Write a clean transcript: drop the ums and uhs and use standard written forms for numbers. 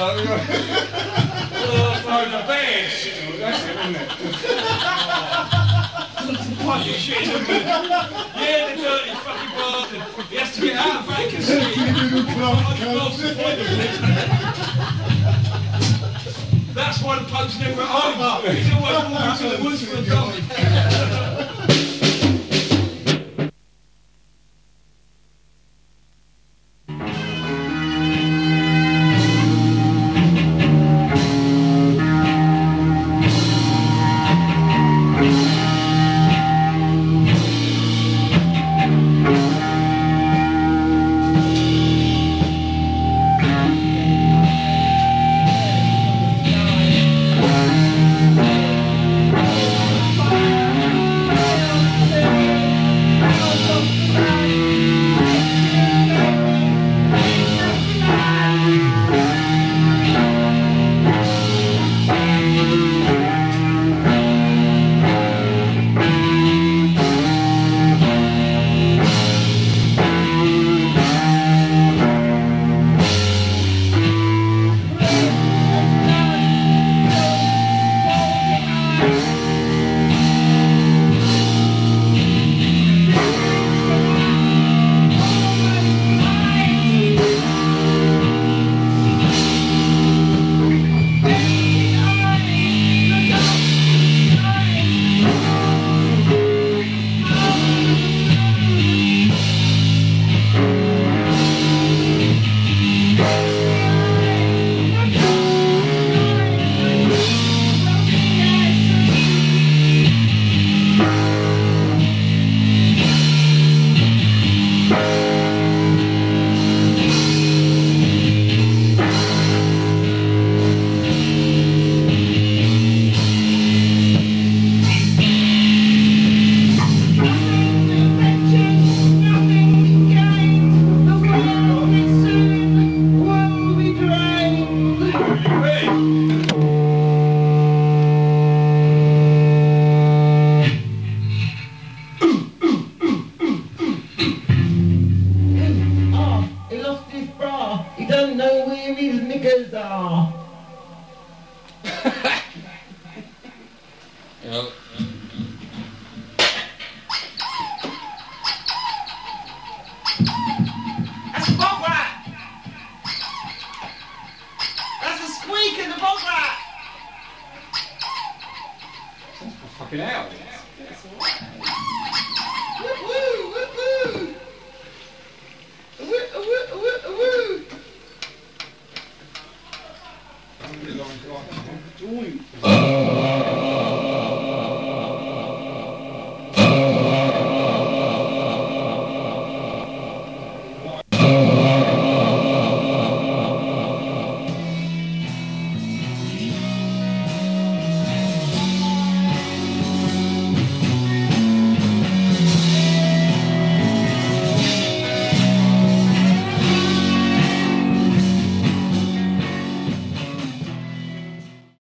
Oh, the bear shit. That's it, isn't it? Fucking shit, isn't it? Yeah, the dirty fucking bastard. He has to get out of vacancy. That's why the bloke's never at home. He's always walking to the woods for a dog. He doesn't know where his knickers are. Yep. That's a bog rat! That's a squeak in the bog rat! Fucking hell.